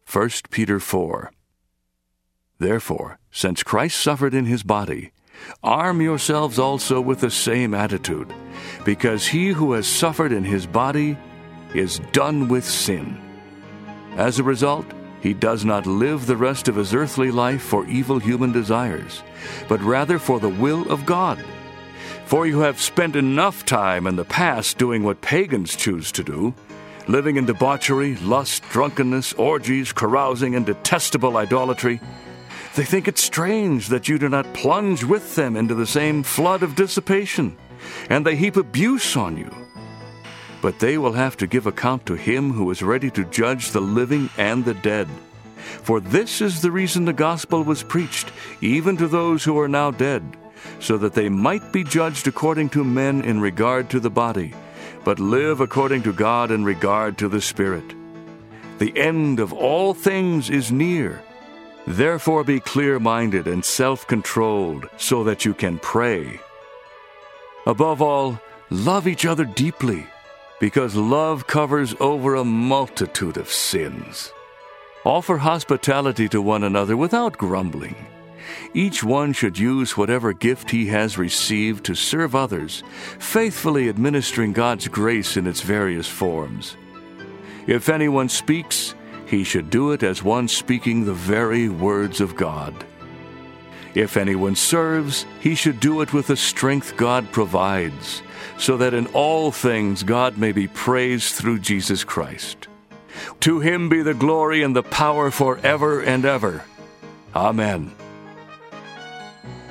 1 Peter 4. Therefore, since Christ suffered in his body, arm yourselves also with the same attitude, because he who has suffered in his body is done with sin. As a result, he does not live the rest of his earthly life for evil human desires, but rather for the will of God. For you have spent enough time in the past doing what pagans choose to do, living in debauchery, lust, drunkenness, orgies, carousing, and detestable idolatry. They think it strange that you do not plunge with them into the same flood of dissipation, and they heap abuse on you. But they will have to give account to him who is ready to judge the living and the dead. For this is the reason the gospel was preached, even to those who are now dead, so that they might be judged according to men in regard to the body, but live according to God in regard to the Spirit. The end of all things is near. Therefore be clear-minded and self-controlled, so that you can pray. Above all, love each other deeply, because love covers over a multitude of sins. Offer hospitality to one another without grumbling. Each one should use whatever gift he has received to serve others, faithfully administering God's grace in its various forms. If anyone speaks, he should do it as one speaking the very words of God. If anyone serves, he should do it with the strength God provides, so that in all things God may be praised through Jesus Christ. To him be the glory and the power forever and ever. Amen.